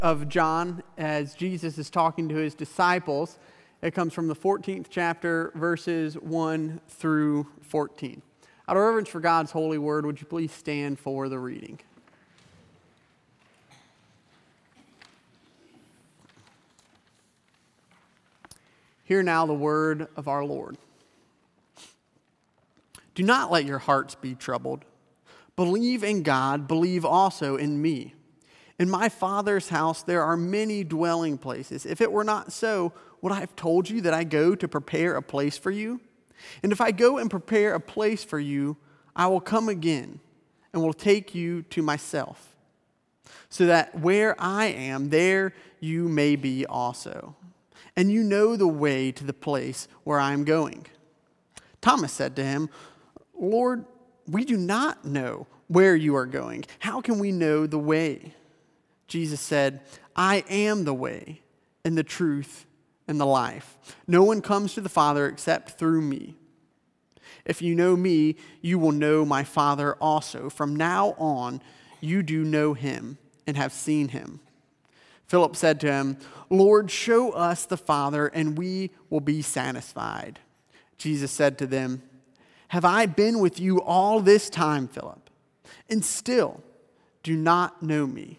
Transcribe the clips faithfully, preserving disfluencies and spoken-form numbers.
of John as Jesus is talking to his disciples. It comes from the fourteenth chapter, verses one through fourteen. Out of reverence for God's holy word, would you please stand for the reading? Hear now the word of our Lord. Do not let your hearts be troubled. Believe in God, believe also in me. In my Father's house there are many dwelling places. If it were not so, would I have told you that I go to prepare a place for you? And if I go and prepare a place for you, I will come again and will take you to myself, so that where I am, there you may be also. And you know the way to the place where I am going. Thomas said to him, Lord, we do not know where you are going. How can we know the way? Jesus said, I am the way and the truth and the life. No one comes to the Father except through me. If you know me, you will know my Father also. From now on, you do know him and have seen him. Philip said to him, Lord, show us the Father, and we will be satisfied. Jesus said to them, Have I been with you all this time, Philip, and still do not know me?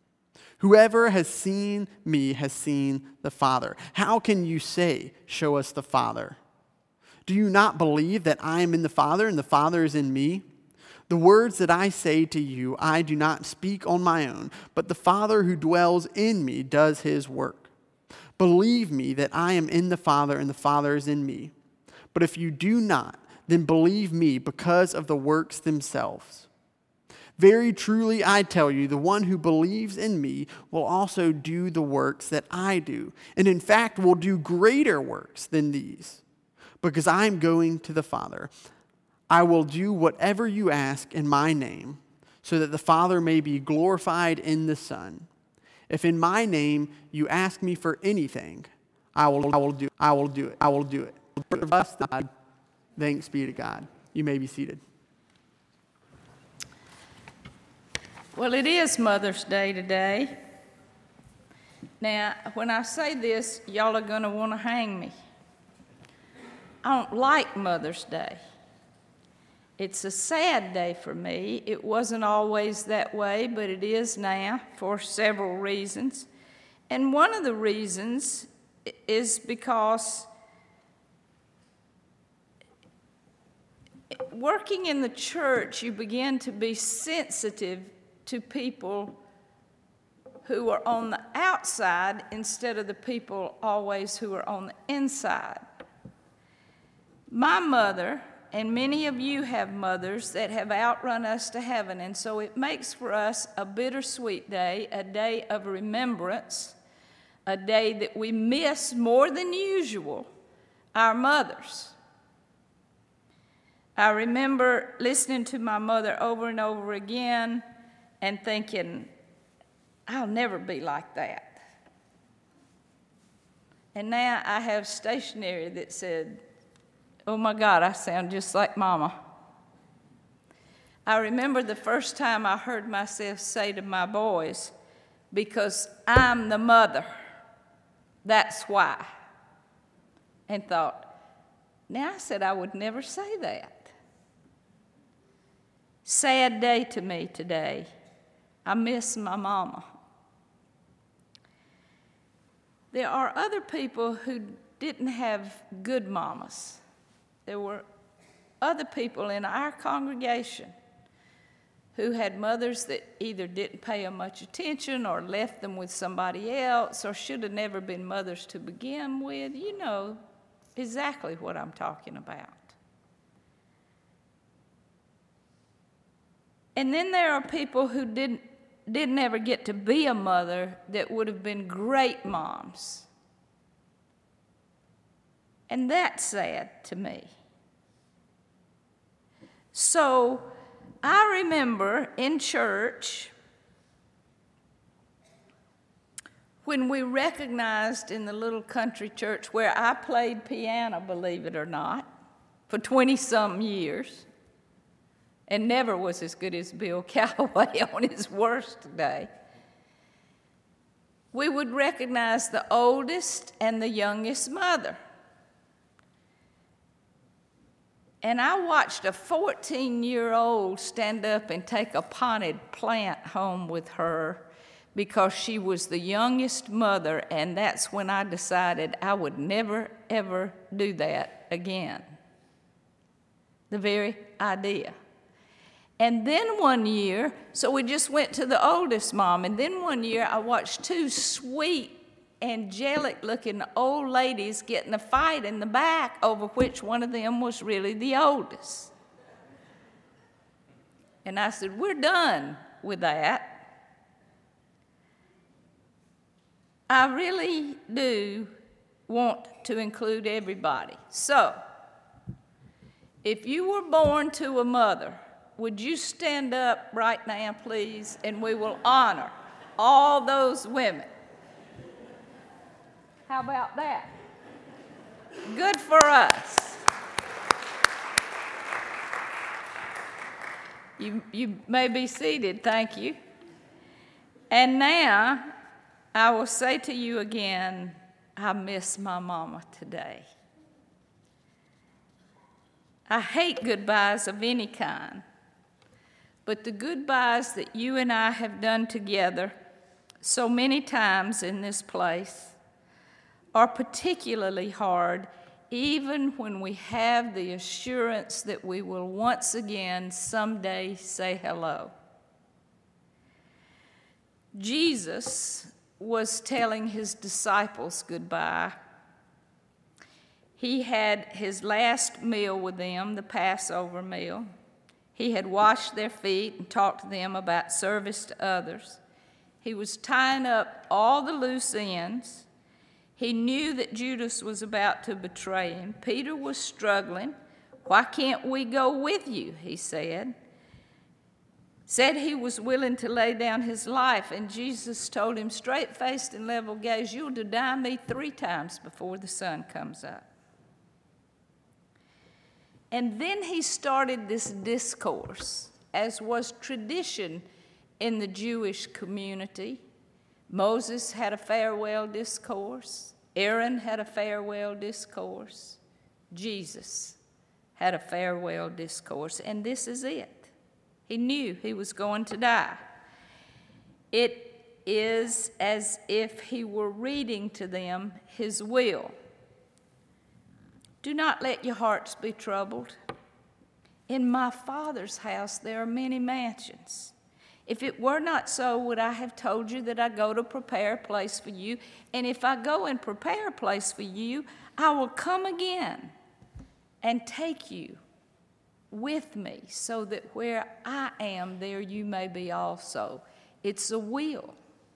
Whoever has seen me has seen the Father. How can you say, Show us the Father? Do you not believe that I am in the Father and the Father is in me? The words that I say to you, I do not speak on my own, but the Father who dwells in me does his work. Believe me that I am in the Father and the Father is in me. But if you do not, then believe me because of the works themselves. Very truly I tell you, the one who believes in me will also do the works that I do, and in fact will do greater works than these, because I am going to the Father. I will do whatever you ask in my name, so that the Father may be glorified in the Son. If in my name you ask me for anything, I will, I will do I will do it. I will do it. Bless God. Thanks be to God. You may be seated. Well, it is Mother's Day today. Now, when I say this, y'all are going to want to hang me. I don't like Mother's Day. It's a sad day for me. It wasn't always that way, but it is now for several reasons. And one of the reasons is because working in the church, you begin to be sensitive to people who are on the outside instead of the people always who are on the inside. My mother, and many of you have mothers that have outrun us to heaven, and so it makes for us a bittersweet day, a day of remembrance, a day that we miss more than usual our mothers. I remember listening to my mother over and over again and thinking, I'll never be like that. And now I have stationery that said, oh my God, I sound just like Mama. I remember the first time I heard myself say to my boys, because I'm the mother, that's why. And thought, now I said I would never say that. Sad day to me today. I miss my mama. There are other people who didn't have good mamas. There were other people in our congregation who had mothers that either didn't pay them much attention or left them with somebody else or should have never been mothers to begin with. You know exactly what I'm talking about. And then there are people who didn't, didn't ever get to be a mother that would have been great moms. And that's sad to me. So I remember in church when we recognized in the little country church where I played piano, believe it or not, for twenty-some years, and never was as good as Bill Calloway on his worst day. we would recognize the oldest and the youngest mother. And I watched a fourteen-year-old stand up and take a potted plant home with her because she was the youngest mother, and that's when I decided I would never, ever do that again. The very idea. And then one year, so we just went to the oldest mom, and then one year I watched two sweet, angelic-looking old ladies get in a fight in the back over which one of them was really the oldest. And I said, we're done with that. I really do want to include everybody. So, if you were born to a mother, would you stand up right now, please, and we will honor all those women. How about that? Good for us. You, you may be seated, thank you. And now, I will say to you again, I miss my mama today. I hate goodbyes of any kind, but the goodbyes that you and I have done together so many times in this place are particularly hard, even when we have the assurance that we will once again someday say hello. Jesus was telling his disciples goodbye. He had his last meal with them, the Passover meal. He had washed their feet and talked to them about service to others. He was tying up all the loose ends. He knew that Judas was about to betray him. Peter was struggling. Why can't we go with you, he said. Said he was willing to lay down his life, and Jesus told him straight-faced and level gaze, you'll deny me three times before the sun comes up. And then he started this discourse, as was tradition in the Jewish community. Moses had a farewell discourse. Aaron had a farewell discourse. Jesus had a farewell discourse, and this is it. He knew he was going to die. It is as if he were reading to them his will. Do not let your hearts be troubled. In my Father's house there are many mansions. If it were not so, would I have told you that I go to prepare a place for you? And if I go and prepare a place for you, I will come again and take you with me, so that where I am, there you may be also. It's a will.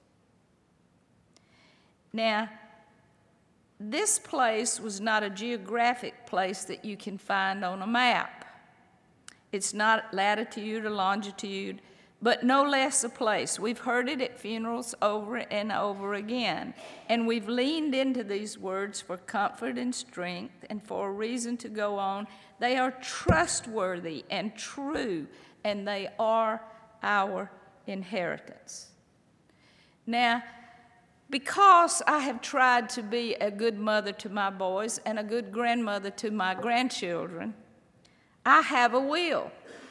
Now, this place was not a geographic place that you can find on a map. It's not latitude or longitude, but no less a place. We've heard it at funerals over and over again, and we've leaned into these words for comfort and strength and for a reason to go on. They are trustworthy and true, and they are our inheritance. Now, because I have tried to be a good mother to my boys and a good grandmother to my grandchildren, I have a will.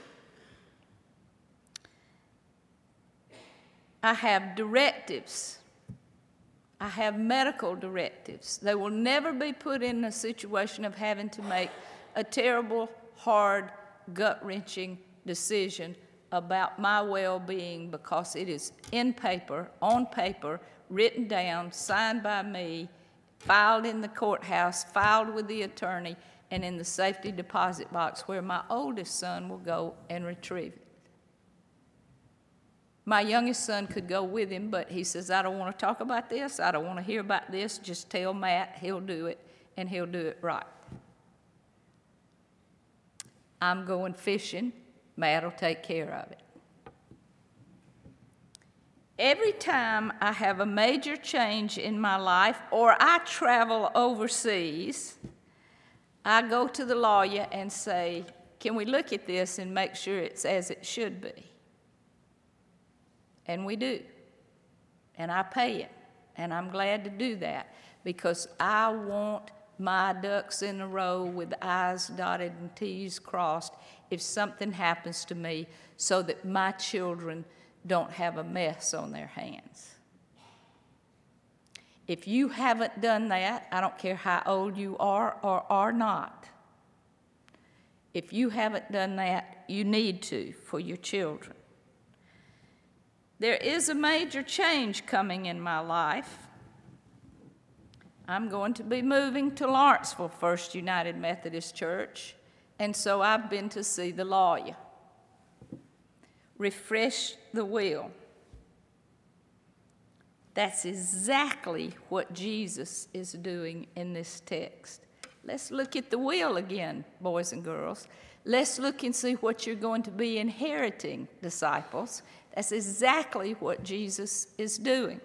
I have directives. I have medical directives. They will never be put in a situation of having to make a terrible, hard, gut-wrenching decision about my well-being, because it is in paper, on paper, written down, signed by me, filed in the courthouse, filed with the attorney, and in the safety deposit box where my oldest son will go and retrieve it. My youngest son could go with him, but he says, I don't want to talk about this. I don't want to hear about this. Just tell Matt, he'll do it, and he'll do it right. I'm going fishing. Matt will take care of it. Every time I have a major change in my life or I travel overseas, I go to the lawyer and say, can we look at this and make sure it's as it should be? And we do. And I pay it. And I'm glad to do that because I want my ducks in a row with I's dotted and T's crossed if something happens to me so that my children don't have a mess on their hands. If you haven't done that, I don't care how old you are or are not. If you haven't done that, you need to for your children. There is a major change coming in my life. I'm going to be moving to Lawrenceville First United Methodist Church, and so I've been to see the lawyer. Refresh the will. That's exactly what Jesus is doing in this text. Let's look at the will again, boys and girls. Let's look and see what you're going to be inheriting, disciples. That's exactly what Jesus is doing.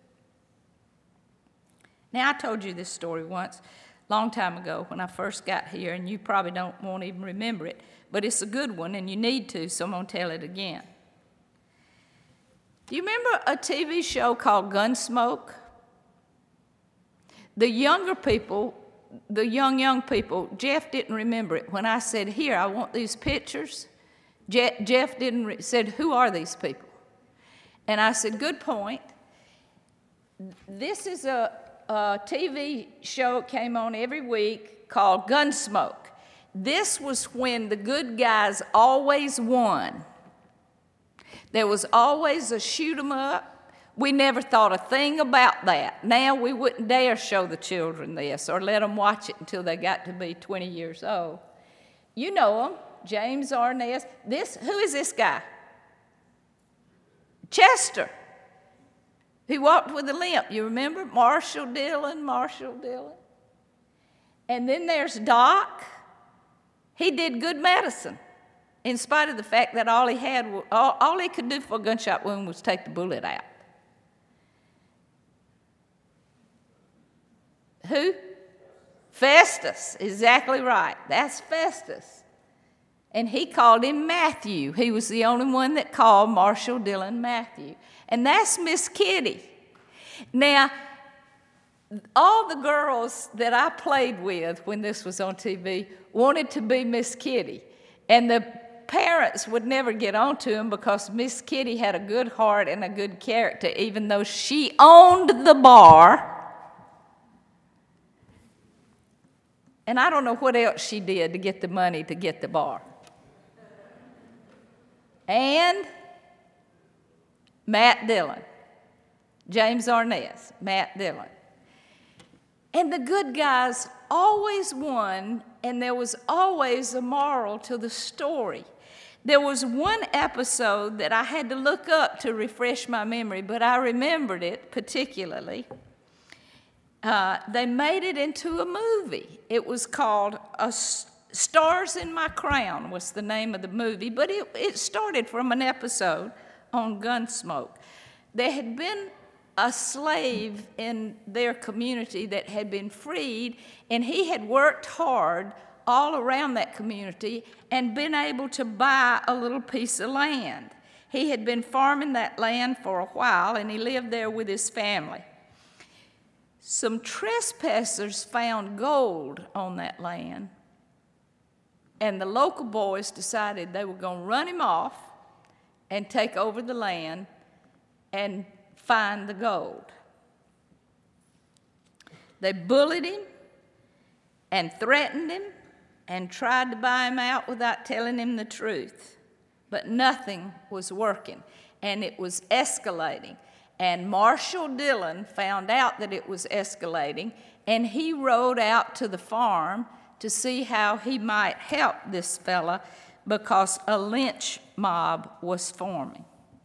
Now, I told you this story once, a long time ago when I first got here, and you probably don't won't even remember it, but it's a good one, and you need to, so I'm going to tell it again. Do you remember a T V show called Gunsmoke? The younger people, the young, young people, Jeff didn't remember it. When I said, here, I want these pictures, Je- Jeff didn't re- said, who are these people? And I said, good point. This is a, a T V show that came on every week called Gunsmoke. This was when the good guys always won. There was always a shoot 'em up. We never thought a thing about that. Now we wouldn't dare show the children this or let them watch it until they got to be twenty years old. You know them, James Arness. This, who is this guy? Chester. He walked with a limp. You remember? Marshall Dillon, Marshall Dillon. And then there's Doc. He did good medicine. In spite of the fact that all he had, all, all he could do for a gunshot wound was take the bullet out. Who? Festus, exactly right. That's Festus. And he called him Matthew. He was the only one that called Marshall Dillon Matthew. And that's Miss Kitty. Now, all the girls that I played with when this was on T V wanted to be Miss Kitty. And the parents would never get on to him because Miss Kitty had a good heart and a good character, even though she owned the bar. And I don't know what else she did to get the money to get the bar. And Matt Dillon, James Arness, Matt Dillon. And the good guys always won, and there was always a moral to the story. There was one episode that I had to look up to refresh my memory, but I remembered it particularly. Uh, they made it into a movie. It was called a Stars in My Crown was the name of the movie, but it, it started from an episode on Gunsmoke. There had been a slave in their community that had been freed, and he had worked hard all around that community and been able to buy a little piece of land. He had been farming that land for a while, and he lived there with his family. Some trespassers found gold on that land, and the local boys decided they were going to run him off and take over the land and find the gold. They bullied him and threatened him and tried to buy him out without telling him the truth. But nothing was working, and it was escalating. And Marshall Dillon found out that it was escalating, and he rode out to the farm to see how he might help this fella because a lynch mob was forming.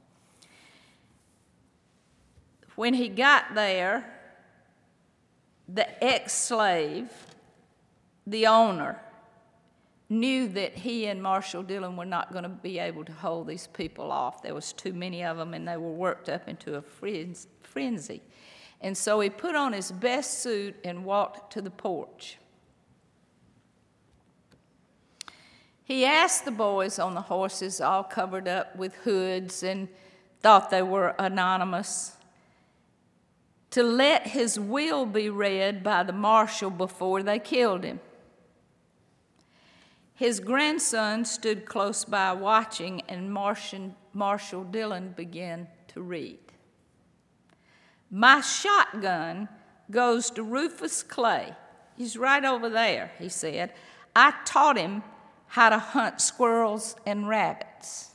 When he got there, the ex-slave, the owner, knew that he and Marshall Dillon were not going to be able to hold these people off. There was too many of them, and they were worked up into a frenzy. And so he put on his best suit and walked to the porch. He asked the boys on the horses, all covered up with hoods, and thought they were anonymous. to let his will be read by the marshal before they killed him. His grandson stood close by watching, and Marshal, Marshal Dillon began to read. My shotgun goes to Rufus Clay. He's right over there, he said. I taught him how to hunt squirrels and rabbits.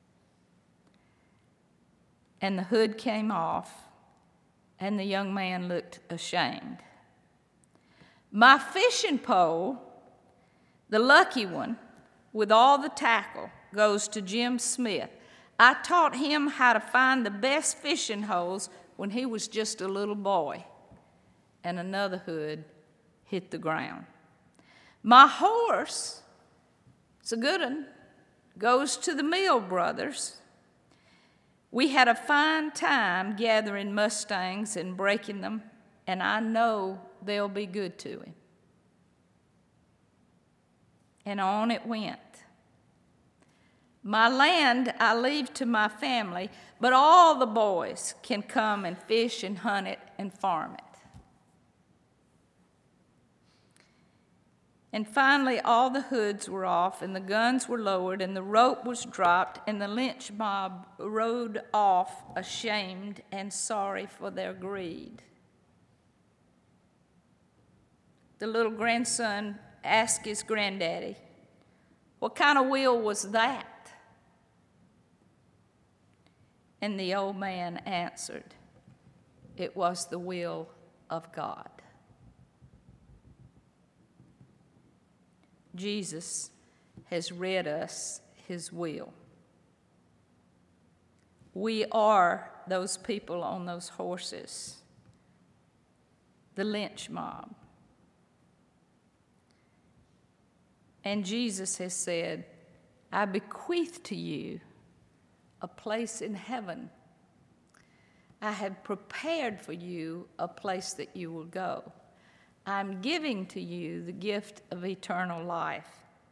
And the hood came off, and the young man looked ashamed. My fishing pole, the lucky one, with all the tackle, goes to Jim Smith. I taught him how to find the best fishing holes when he was just a little boy. And another hood hit the ground. My horse, it's a good one, goes to the Mill brothers. We had a fine time gathering mustangs and breaking them, and I know they'll be good to him. And on it went. My land I leave to my family, but all the boys can come and fish and hunt it and farm it. And finally, all the hoods were off, and the guns were lowered, and the rope was dropped, and the lynch mob rode off, ashamed and sorry for their greed. The little grandson asked his granddaddy, what kind of will was that? And the old man answered, it was the will of God. Jesus has read us his will. We are those people on those horses, the lynch mob. And Jesus has said, I bequeath to you a place in heaven. I have prepared for you a place that you will go. I'm giving to you the gift of eternal life.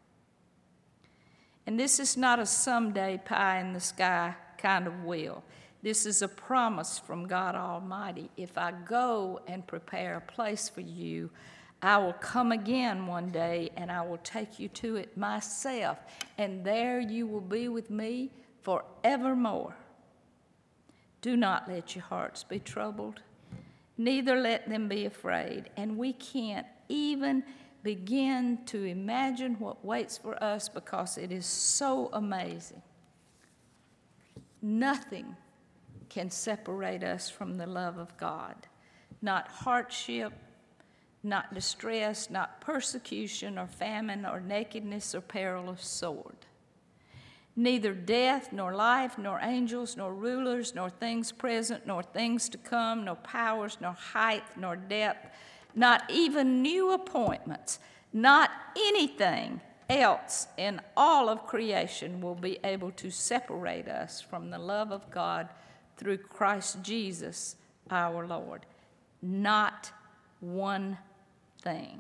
And this is not a someday pie in the sky kind of will. This is a promise from God Almighty. If I go and prepare a place for you, I will come again one day and I will take you to it myself. And there you will be with me forevermore. Do not let your hearts be troubled. Neither let them be afraid. And we can't even begin to imagine what waits for us because it is so amazing. Nothing can separate us from the love of God. Not hardship, not distress, not persecution or famine or nakedness or peril of sword. Neither death, nor life, nor angels, nor rulers, nor things present, nor things to come, nor powers, nor height, nor depth, not even new appointments, not anything else in all of creation will be able to separate us from the love of God through Christ Jesus our Lord. Not one thing.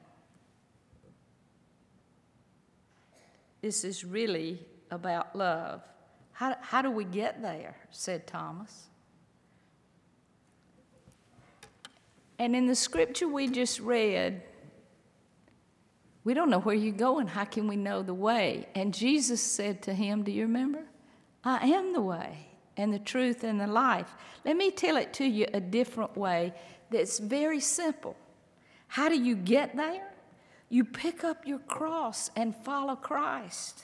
This is really about love. How, how do we get there? Said Thomas. And in the scripture we just read, we don't know where you're going. How can we know the way? And Jesus said to him, do you remember? I am the way and the truth and the life. Let me tell it to you a different way that's very simple. How do you get there? You pick up your cross and follow Christ.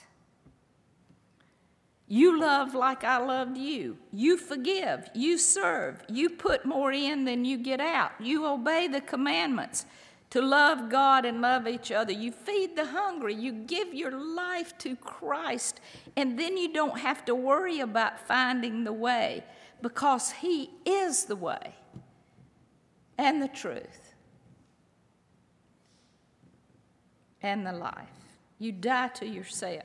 You love like I loved you. You forgive. You serve. You put more in than you get out. You obey the commandments to love God and love each other. You feed the hungry. You give your life to Christ. And then you don't have to worry about finding the way because he is the way and the truth and the life. You die to yourself.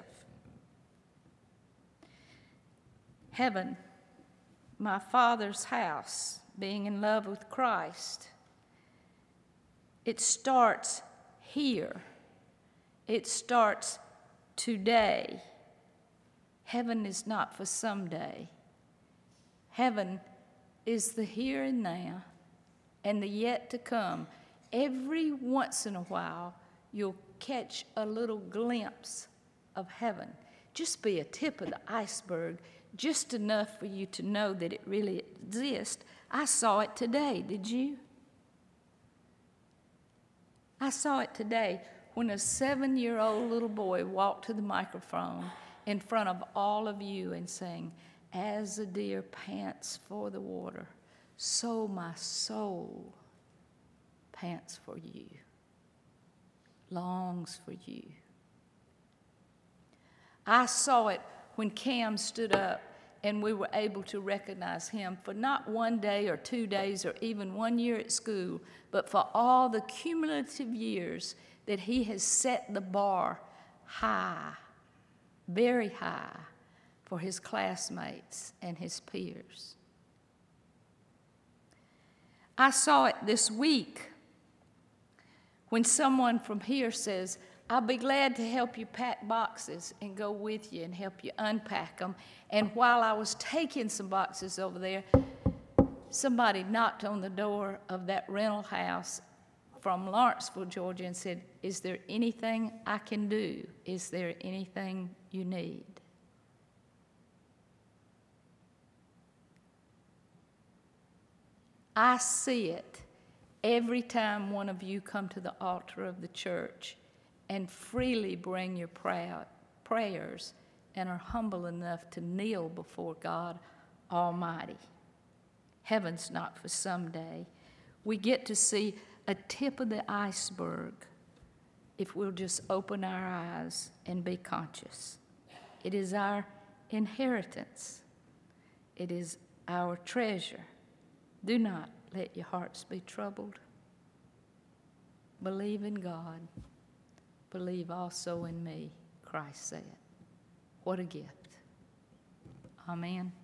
Heaven, my Father's house, being in love with Christ, it starts here. It starts today. Heaven is not for someday. Heaven is the here and now and the yet to come, every once in a while, you'll catch a little glimpse of heaven. Just be a tip of the iceberg, just enough for you to know that it really exists. I saw it today, did you? I saw it today when a seven-year-old little boy walked to the microphone in front of all of you and sang, "As the deer pants for the water, so my soul pants for you, longs for you." I saw it when Cam stood up and we were able to recognize him for not one day or two days or even one year at school, but for all the cumulative years that he has set the bar high, very high, for his classmates and his peers. I saw it this week when someone from here says, "I'll be glad to help you pack boxes and go with you and help you unpack them." And while I was taking some boxes over there, somebody knocked on the door of that rental house from Lawrenceville, Georgia, and said, "Is there anything I can do? Is there anything you need?" I see it every time one of you come to the altar of the church and freely bring your prayer, prayers and are humble enough to kneel before God Almighty. Heaven's not for someday. We get to see a tip of the iceberg if we'll just open our eyes and be conscious. It is our inheritance. It is our treasure. Do not let your hearts be troubled. Believe in God. Believe also in me, Christ said. What a gift. Amen.